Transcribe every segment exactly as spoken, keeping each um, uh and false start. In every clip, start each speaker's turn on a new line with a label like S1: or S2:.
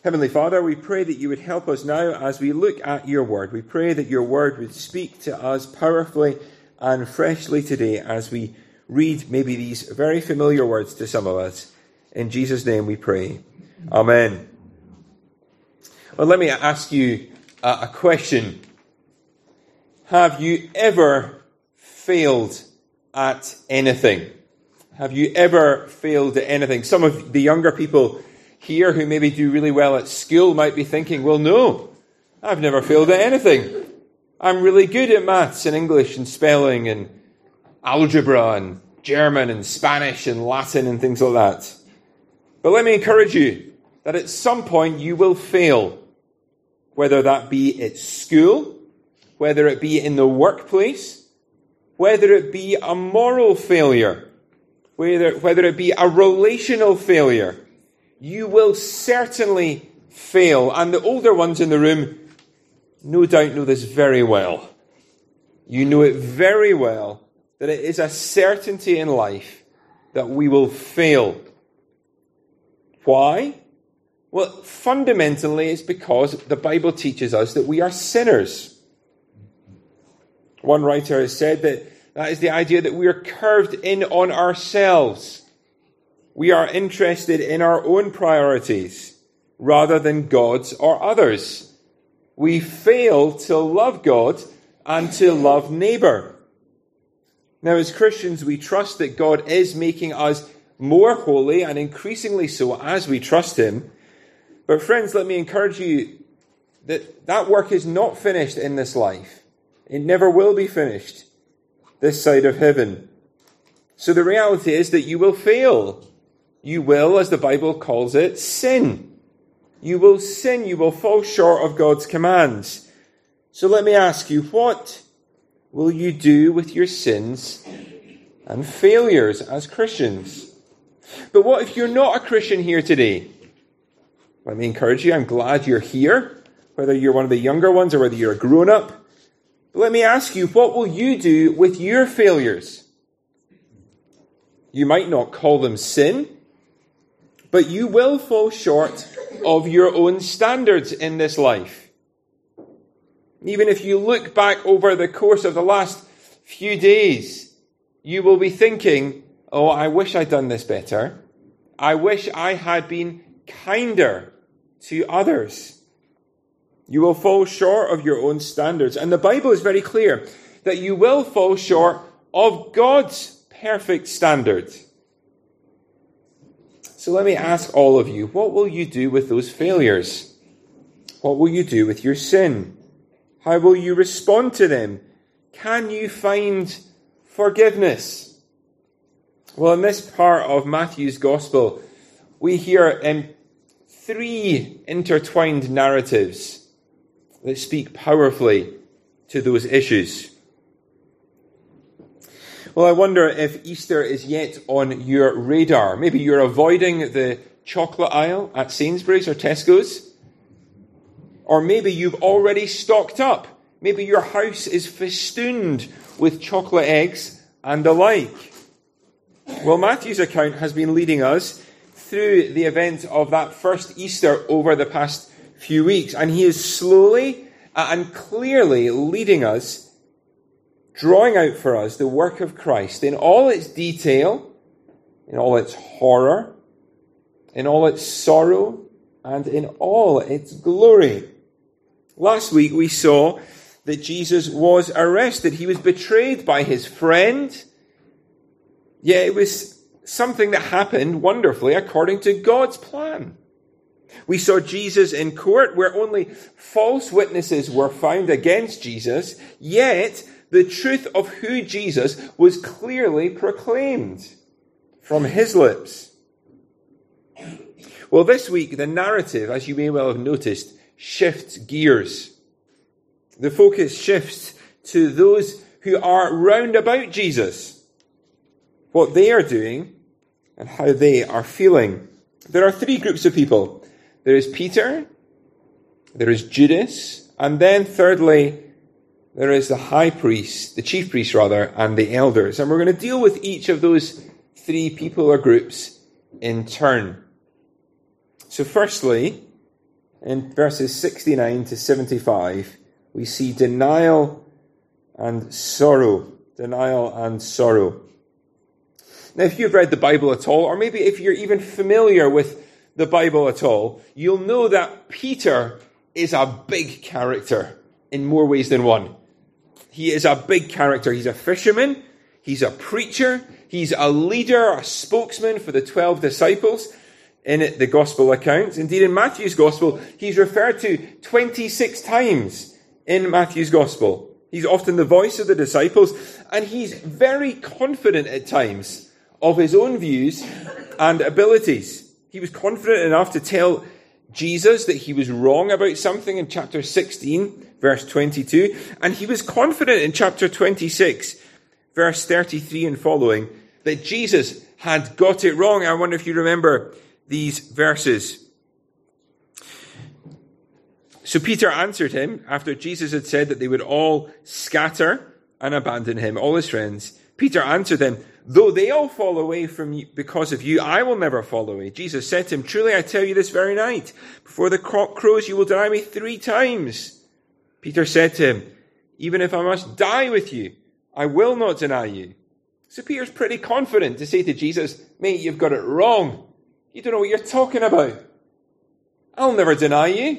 S1: Heavenly Father, we pray that you would help us now as we look at your word. We pray that your word would speak to us powerfully and freshly today as we read maybe these very familiar words to some of us. In Jesus' name we pray. Amen. Well, let me ask you a question. Have you ever failed at anything? Have you ever failed at anything? Some of the younger people here who maybe do really well at school might be thinking, well, no, I've never failed at anything. I'm really good at maths and English and spelling and algebra and German and Spanish and Latin and things like that. But let me encourage you that at some point you will fail, whether that be at school, whether it be in the workplace, whether it be a moral failure, whether, whether it be a relational failure. You will certainly fail. And the older ones in the room no doubt know this very well. You know it very well that it is a certainty in life that we will fail. Why? Well, fundamentally it's because the Bible teaches us that we are sinners. One writer has said that that is the idea that we are curved in on ourselves. We are interested in our own priorities rather than God's or others. We fail to love God and to love neighbour. Now, as Christians, we trust that God is making us more holy and increasingly so as we trust him. But friends, let me encourage you that that work is not finished in this life. It never will be finished this side of heaven. So the reality is that you will fail. You will, as the Bible calls it, sin. You will sin. You will fall short of God's commands. So let me ask you, what will you do with your sins and failures as Christians? But what if you're not a Christian here today? Let me encourage you, I'm glad you're here, whether you're one of the younger ones or whether you're a grown-up. But let me ask you, what will you do with your failures? You might not call them sin, but you will fall short of your own standards in this life. Even if you look back over the course of the last few days, you will be thinking, oh, I wish I'd done this better. I wish I had been kinder to others. You will fall short of your own standards. And the Bible is very clear that you will fall short of God's perfect standards. So let me ask all of you, what will you do with those failures? What will you do with your sin? How will you respond to them? Can you find forgiveness? Well, in this part of Matthew's Gospel, we hear um, three intertwined narratives that speak powerfully to those issues. Well, I wonder if Easter is yet on your radar. Maybe you're avoiding the chocolate aisle at Sainsbury's or Tesco's. Or maybe you've already stocked up. Maybe your house is festooned with chocolate eggs and the like. Well, Matthew's account has been leading us through the event of that first Easter over the past few weeks. And he is slowly and clearly leading us, drawing out for us the work of Christ in all its detail, in all its horror, in all its sorrow, and in all its glory. Last week we saw that Jesus was arrested. He was betrayed by his friend. Yet it was something that happened wonderfully according to God's plan. We saw Jesus in court where only false witnesses were found against Jesus, yet the truth of who Jesus was clearly proclaimed from his lips. Well, this week, the narrative, as you may well have noticed, shifts gears. The focus shifts to those who are round about Jesus, what they are doing and how they are feeling. There are three groups of people. There is Peter, there is Judas, and then thirdly, there is the high priest, the chief priest rather, and the elders. And we're going to deal with each of those three people or groups in turn. So firstly, In verses sixty-nine to seventy-five, we see denial and sorrow. Denial and sorrow. Now, if you've read the Bible at all, or maybe if you're even familiar with the Bible at all, you'll know that Peter is a big character in more ways than one. He is a big character. He's a fisherman. He's a preacher. He's a leader, a spokesman for the twelve disciples in the gospel accounts. Indeed, in Matthew's gospel, he's referred to twenty-six times in Matthew's gospel. He's often the voice of the disciples, and he's very confident at times of his own views and abilities. He was confident enough to tell Jesus that he was wrong about something in chapter sixteen, verse twenty-two, and he was confident in chapter twenty-six, verse thirty-three and following, that Jesus had got it wrong. I wonder if you remember these verses. So Peter answered him after Jesus had said that they would all scatter and abandon him, all his friends. Peter answered them, though they all fall away from you because of you, I will never fall away. Jesus said to him, truly I tell you this very night, before the cock crows you will deny me three times. Peter said to him, even if I must die with you, I will not deny you. So Peter's pretty confident to say to Jesus, mate, you've got it wrong. You don't know what you're talking about. I'll never deny you.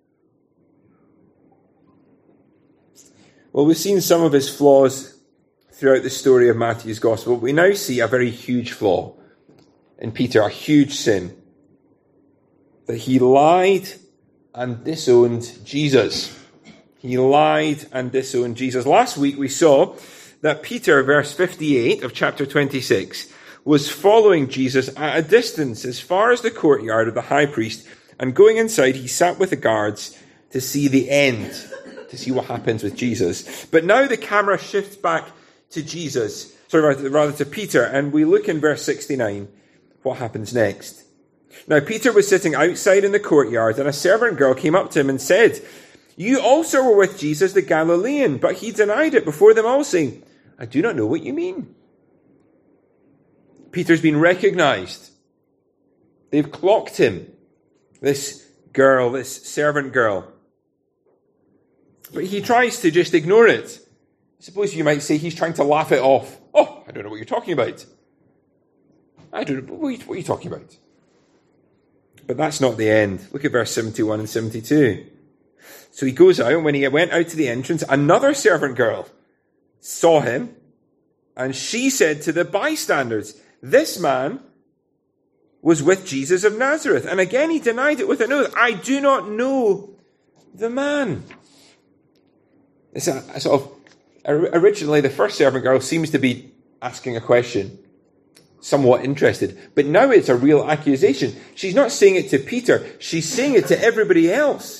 S1: Well, we've seen some of his flaws throughout the story of Matthew's gospel. We now see a very huge flaw in Peter, a huge sin. That he lied and disowned Jesus. He lied and disowned Jesus. Last week we saw that Peter, verse fifty-eight of chapter twenty-six, was following Jesus at a distance as far as the courtyard of the high priest, and going inside he sat with the guards to see the end, to see what happens with Jesus. But now the camera shifts back to Jesus, sorry, rather to Peter, and we look in verse sixty-nine, what happens next. Now Peter was sitting outside in the courtyard, and a servant girl came up to him and said, you also were with Jesus the Galilean. But he denied it before them all, saying, I do not know what you mean. Peter's been recognized. They've clocked him. This girl, this servant girl. But he tries to just ignore it. I suppose you might say he's trying to laugh it off. Oh, I don't know what you're talking about. I don't know. What are you, what are you talking about? But that's not the end. Look at verse seventy-one and seventy-two. So he goes out, and when he went out to the entrance, another servant girl saw him, and she said to the bystanders, this man was with Jesus of Nazareth. And again he denied it with an oath. I do not know the man. It's a, a sort of, originally the first servant girl seems to be asking a question, somewhat interested. But now it's a real accusation. She's not saying it to Peter, she's saying it to everybody else.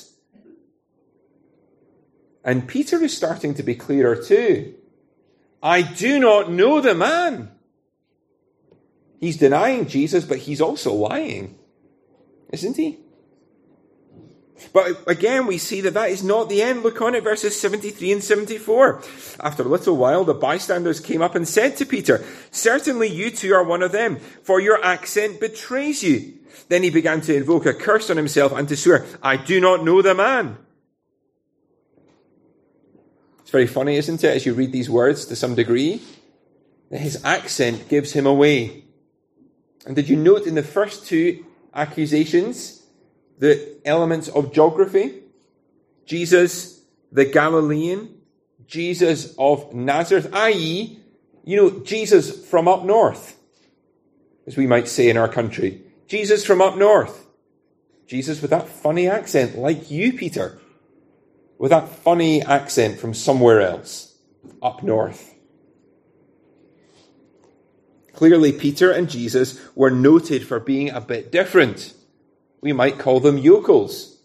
S1: And Peter is starting to be clearer too. I do not know the man. He's denying Jesus, but he's also lying, isn't he? But again, we see that that is not the end. Look on at verses seventy-three and seventy-four. After a little while, the bystanders came up and said to Peter, certainly you two are one of them, for your accent betrays you. Then he began to invoke a curse on himself and to swear, I do not know the man. It's very funny, isn't it, as you read these words to some degree, that his accent gives him away. And did you note in the first two accusations the elements of geography? Jesus, the Galilean, Jesus of Nazareth, that is, you know, Jesus from up north, as we might say in our country. Jesus from up north. Jesus with that funny accent, like you, Peter. With that funny accent from somewhere else, up north. Clearly, Peter and Jesus were noted for being a bit different. We might call them yokels.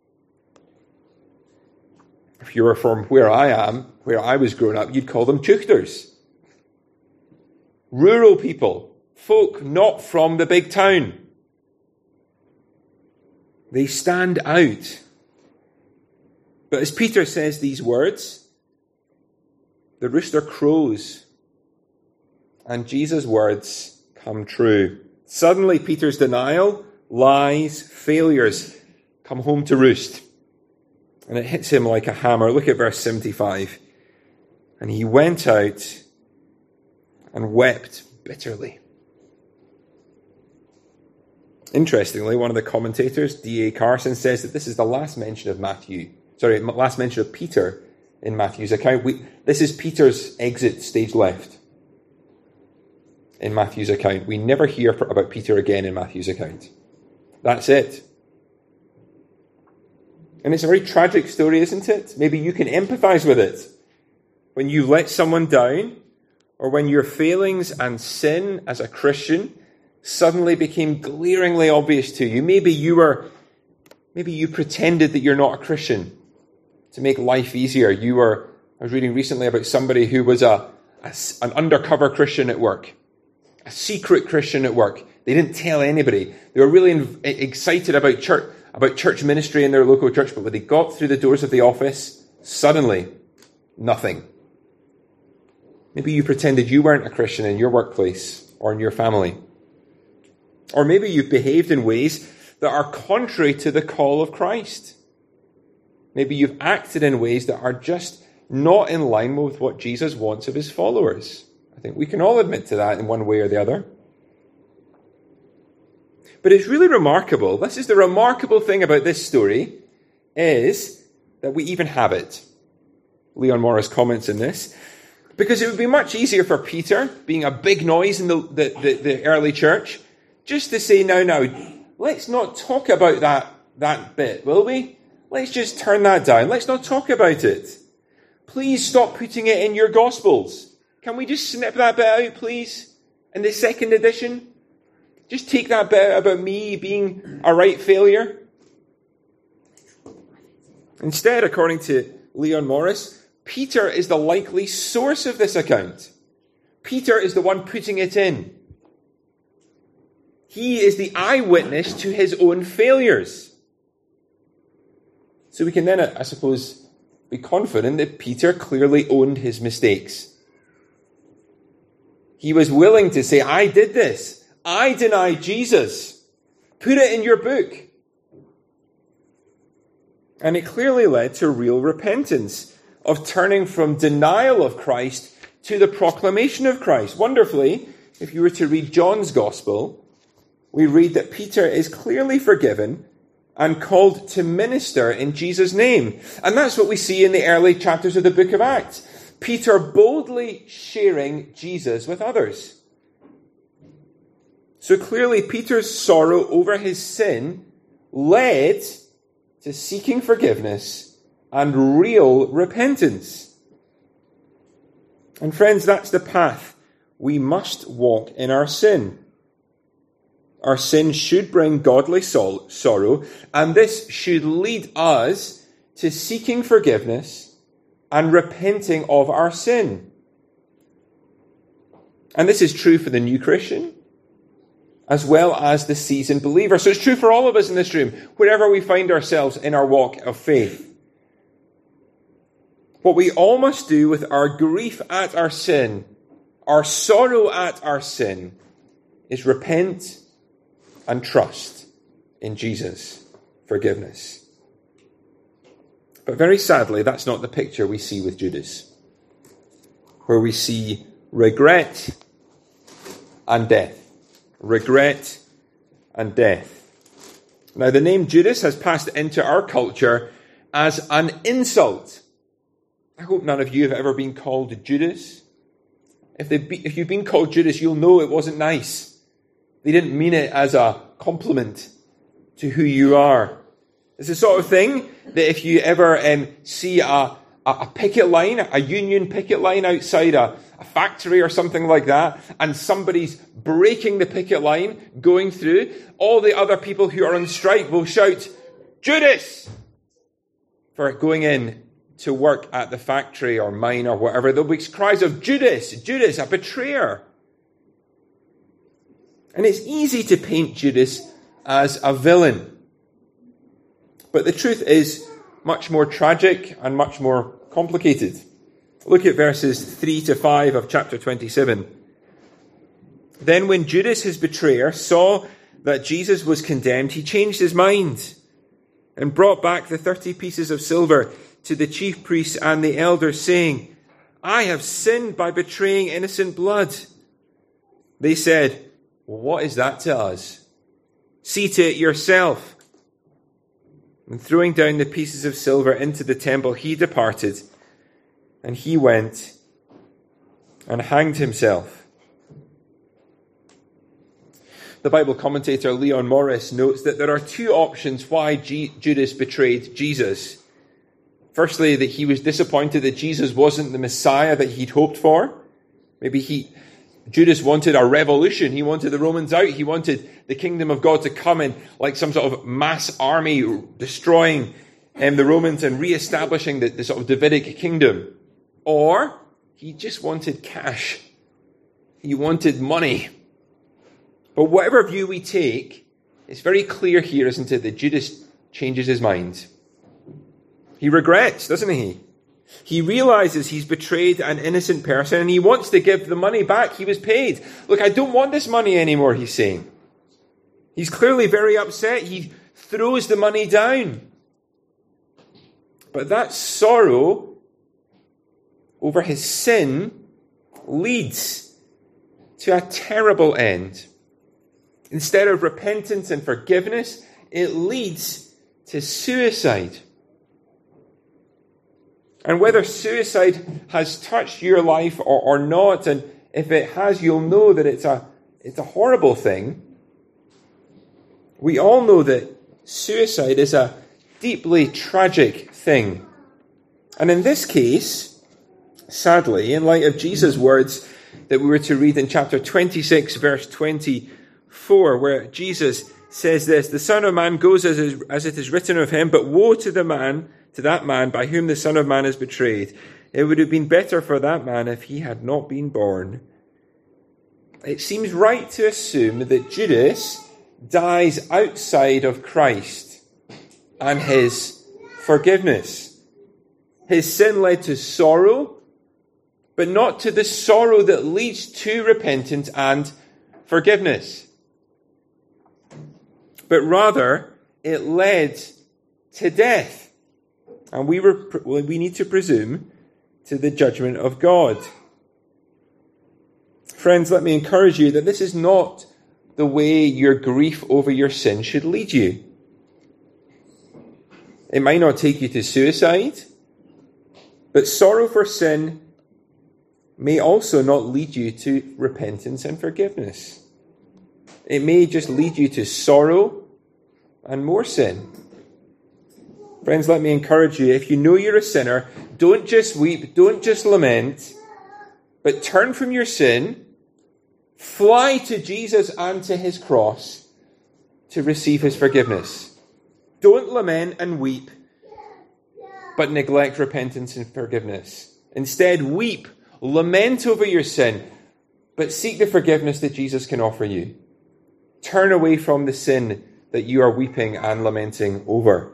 S1: If you were from where I am, where I was growing up, you'd call them tuchters. Rural people, folk not from the big town. They stand out. But as Peter says these words, the rooster crows, and Jesus' words come true. Suddenly, Peter's denial, lies, failures come home to roost. And it hits him like a hammer. Look at verse seventy-five. And he went out and wept bitterly. Interestingly, one of the commentators, D A Carson, says that this is the last mention of Matthew. Sorry, last mention of Peter in Matthew's account. We, this is Peter's exit stage left in Matthew's account. We never hear about Peter again in Matthew's account. That's it. And it's a very tragic story, isn't it? Maybe you can empathize with it. When you let someone down, or when your failings and sin as a Christian suddenly became glaringly obvious to you. Maybe you were, maybe you pretended that you're not a Christian to make life easier. You were, I was reading recently about somebody who was a, a an undercover Christian at work, a secret Christian at work. They didn't tell anybody. They were really in, excited about church, about church ministry in their local church, but when they got through the doors of the office, suddenly, nothing. Maybe you pretended you weren't a Christian in your workplace or in your family. Or maybe you've behaved in ways that are contrary to the call of Christ. Maybe you've acted in ways that are just not in line with what Jesus wants of his followers. I think we can all admit to that in one way or the other. But it's really remarkable. This is the remarkable thing about this story, is that we even have it. Leon Morris comments in this. Because it would be much easier for Peter, being a big noise in the, the, the, the early church, just to say, now, now, let's not talk about that, that bit, will we? Let's just turn that down. Let's not talk about it. Please stop putting it in your Gospels. Can we just snip that bit out, please? In the second edition? Just take that bit out about me being a right failure. Instead, according to Leon Morris, Peter is the likely source of this account. Peter is the one putting it in. He is the eyewitness to his own failures. So we can then, I suppose, be confident that Peter clearly owned his mistakes. He was willing to say, I did this. I denied Jesus. Put it in your book. And it clearly led to real repentance, of turning from denial of Christ to the proclamation of Christ. Wonderfully, if you were to read John's Gospel, we read that Peter is clearly forgiven and called to minister in Jesus' name. And that's what we see in the early chapters of the book of Acts. Peter boldly sharing Jesus with others. So clearly Peter's sorrow over his sin led to seeking forgiveness and real repentance. And friends, that's the path we must walk in our sin. Our sin should bring godly sorrow, and this should lead us to seeking forgiveness and repenting of our sin. And this is true for the new Christian, as well as the seasoned believer. So it's true for all of us in this room, wherever we find ourselves in our walk of faith. What we all must do with our grief at our sin, our sorrow at our sin, is repent and trust in Jesus' forgiveness. But very sadly, that's not the picture we see with Judas, where we see regret and death. Regret and death. Now, the name Judas has passed into our culture as an insult. I hope none of you have ever been called Judas. If, be, if you've been called Judas, you'll know it wasn't nice. They didn't mean it as a compliment to who you are. It's the sort of thing that if you ever um, see a, a, a picket line, a union picket line outside a, a factory or something like that, and somebody's breaking the picket line, going through, all the other people who are on strike will shout, Judas! For going in to work at the factory or mine or whatever. There'll be cries of Judas, Judas, a betrayer. And it's easy to paint Judas as a villain. But the truth is much more tragic and much more complicated. Look at verses three to five of chapter twenty-seven. Then when Judas, his betrayer, saw that Jesus was condemned, he changed his mind and brought back the thirty pieces of silver to the chief priests and the elders, saying, I have sinned by betraying innocent blood. They said, well, what is that to us? See to it yourself. And throwing down the pieces of silver into the temple, he departed, and he went and hanged himself. The Bible commentator Leon Morris notes that there are two options why G- Judas betrayed Jesus. Firstly, that he was disappointed that Jesus wasn't the Messiah that he'd hoped for. Maybe he, Judas wanted a revolution. He wanted the Romans out. He wanted the kingdom of God to come in like some sort of mass army, destroying um, the Romans and re-establishing the, the sort of Davidic kingdom. Or he just wanted cash. He wanted money. But whatever view we take, it's very clear here, isn't it, that Judas changes his mind. He regrets, doesn't he? He realizes he's betrayed an innocent person and he wants to give the money back he was paid. Look, I don't want this money anymore, he's saying. He's clearly very upset. He throws the money down. But that sorrow over his sin leads to a terrible end. Instead of repentance and forgiveness, it leads to suicide. And whether suicide has touched your life or, or not, and if it has, you'll know that it's a, it's a horrible thing. We all know that suicide is a deeply tragic thing. And in this case, sadly, in light of Jesus' words that we were to read in chapter twenty-six, verse twenty-four, where Jesus says this, the Son of Man goes as, is, as it is written of him, but woe to the man, to that man by whom the Son of Man is betrayed. It would have been better for that man if he had not been born. It seems right to assume that Judas dies outside of Christ and his forgiveness. His sin led to sorrow, but not to the sorrow that leads to repentance and forgiveness. But rather, it led to death. And we were, we need to presume to the judgment of God. Friends, let me encourage you that this is not the way your grief over your sin should lead you. It might not take you to suicide, but sorrow for sin may also not lead you to repentance and forgiveness. It may just lead you to sorrow and more sin. Friends, let me encourage you, if you know you're a sinner, don't just weep, don't just lament, but turn from your sin, fly to Jesus and to his cross to receive his forgiveness. Don't lament and weep, but neglect repentance and forgiveness. Instead, weep, lament over your sin, but seek the forgiveness that Jesus can offer you. Turn away from the sin that you are weeping and lamenting over.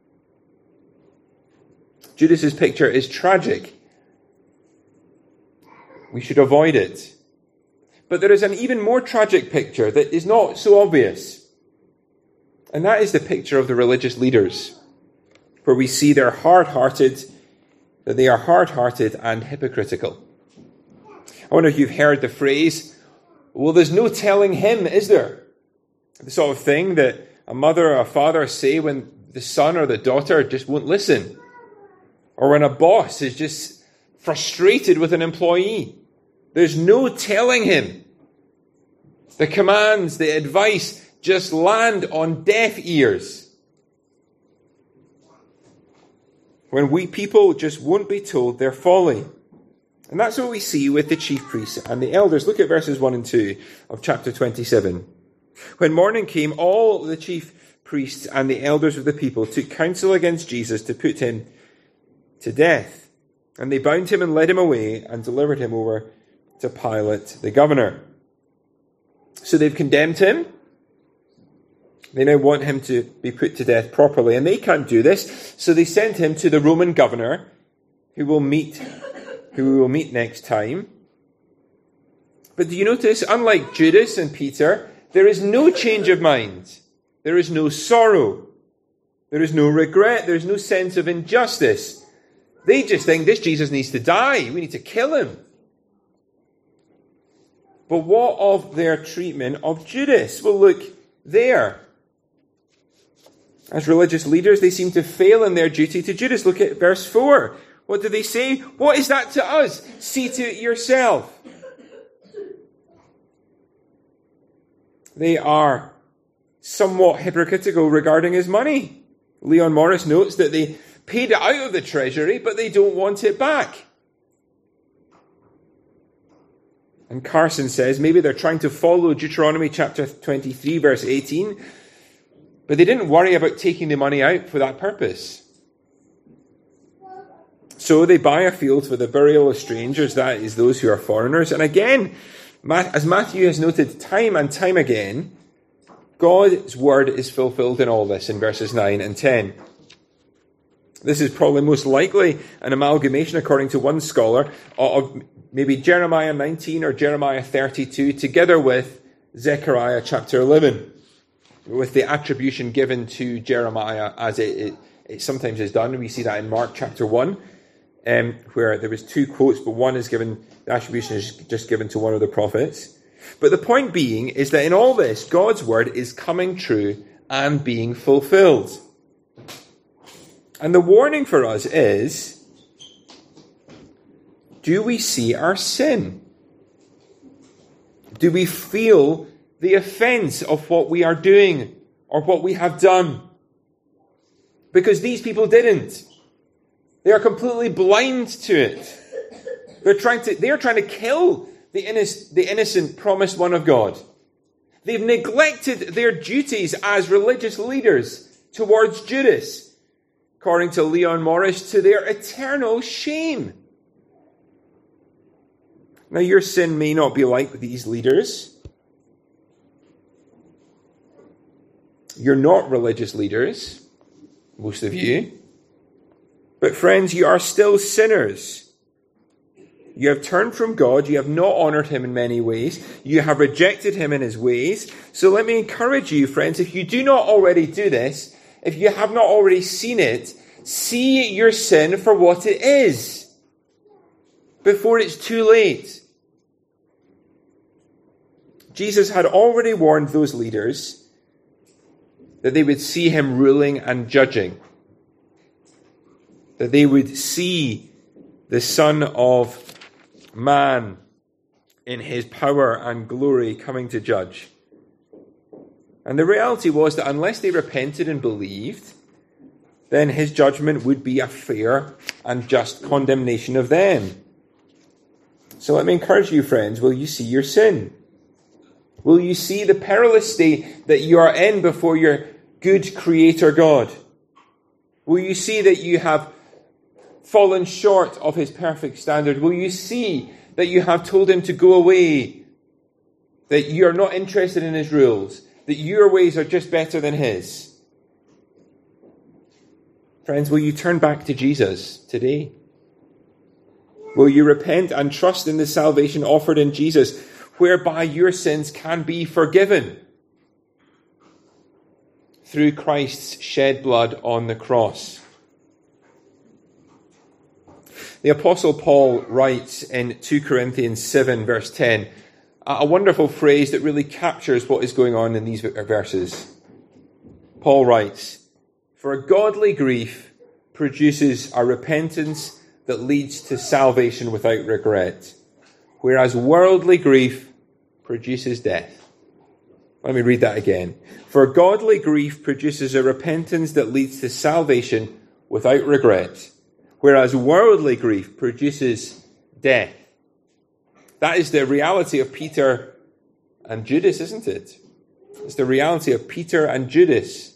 S1: Judas's picture is tragic. We should avoid it. But there is an even more tragic picture that is not so obvious. And that is the picture of the religious leaders, where we see they're hard-hearted, that they are hard-hearted and hypocritical. I wonder if you've heard the phrase, well, there's no telling him, is there? The sort of thing that a mother or a father say when the son or the daughter just won't listen. Or when a boss is just frustrated with an employee. There's no telling him. The commands, the advice just land on deaf ears. When we people just won't be told their folly. And that's what we see with the chief priests and the elders. Look at verses one and two of chapter twenty-seven. When morning came, all the chief priests and the elders of the people took counsel against Jesus to put him to death. And they bound him and led him away and delivered him over to Pilate, the governor. So they've condemned him. They now want him to be put to death properly, and they can't do this. So they sent him to the Roman governor, who will meet, who we will meet next time. But do you notice, unlike Judas and Peter, there is no change of mind. There is no sorrow. There is no regret. There's no sense of injustice. They just think this Jesus needs to die. We need to kill him. But what of their treatment of Judas? Well, look there. As religious leaders, they seem to fail in their duty to Judas. Look at verse four. What do they say? What is that to us? See to it yourself. They are somewhat hypocritical regarding his money. Leon Morris notes that they paid it out of the treasury, but they don't want it back. And Carson says maybe they're trying to follow Deuteronomy chapter twenty-three, verse eighteen, but they didn't worry about taking the money out for that purpose. So they buy a field for the burial of strangers, that is those who are foreigners. And again, as Matthew has noted time and time again, God's word is fulfilled in all this in verses nine and ten. This is probably most likely an amalgamation, according to one scholar, of maybe Jeremiah nineteen or Jeremiah thirty-two, together with Zechariah chapter eleven, with the attribution given to Jeremiah as it, it, it sometimes is done. We see that in Mark chapter one, um, where there was two quotes, but one is given, the attribution is just given to one of the prophets. But the point being is that in all this, God's word is coming true and being fulfilled. And the warning for us is, do we see our sin? Do we feel the offense of what we are doing or what we have done? Because these people didn't. They are completely blind to it. They're trying to, they are trying to kill the innocent, the innocent promised one of God. They've neglected their duties as religious leaders towards Judas, according to Leon Morris, to their eternal shame. Now, your sin may not be like these leaders. You're not religious leaders, most of you. But friends, you are still sinners. You have turned from God. You have not honored him in many ways. You have rejected him in his ways. So let me encourage you, friends, if you do not already do this, if you have not already seen it, see your sin for what it is before it's too late. Jesus had already warned those leaders that they would see him ruling and judging, that they would see the Son of Man in his power and glory coming to judge. And the reality was that unless they repented and believed, then his judgment would be a fair and just condemnation of them. So let me encourage you, friends, will you see your sin? Will you see the perilous state that you are in before your good Creator God? Will you see that you have fallen short of his perfect standard? Will you see that you have told him to go away? That you are not interested in his rules? That your ways are just better than his? Friends, will you turn back to Jesus today? Will you repent and trust in the salvation offered in Jesus, whereby your sins can be forgiven through Christ's shed blood on the cross? The Apostle Paul writes in two Corinthians seven, verse ten, a wonderful phrase that really captures what is going on in these verses. Paul writes, "For a godly grief produces a repentance that leads to salvation without regret, whereas worldly grief produces death." Let me read that again. "For godly grief produces a repentance that leads to salvation without regret, whereas worldly grief produces death." That is the reality of Peter and Judas, isn't it? It's the reality of Peter and Judas.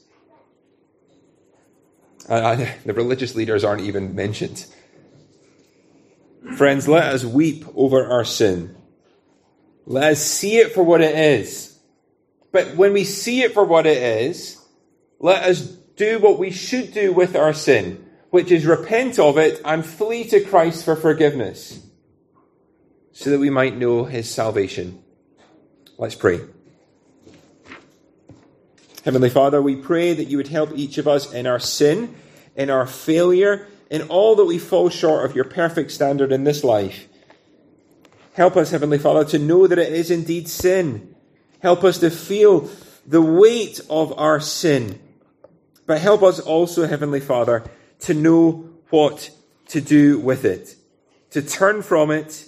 S1: Uh, the religious leaders aren't even mentioned. Friends, let us weep over our sin. Let us see it for what it is. But when we see it for what it is, let us do what we should do with our sin, which is repent of it and flee to Christ for forgiveness, so that we might know his salvation. Let's pray. Heavenly Father, we pray that you would help each of us in our sin, in our failure, in all that we fall short of your perfect standard in this life. Help us, Heavenly Father, to know that it is indeed sin. Help us to feel the weight of our sin. But help us also, Heavenly Father, to know what to do with it, to turn from it,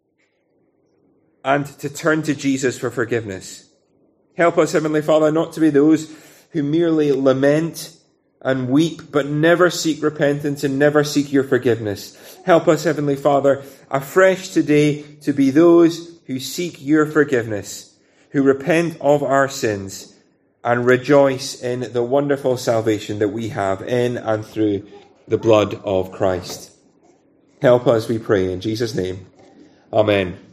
S1: and to turn to Jesus for forgiveness. Help us, Heavenly Father, not to be those who merely lament and weep, but never seek repentance and never seek your forgiveness. Help us, Heavenly Father, afresh today to be those who seek your forgiveness, who repent of our sins, and rejoice in the wonderful salvation that we have in and through the blood of Christ. Help us, we pray, in Jesus' name. Amen.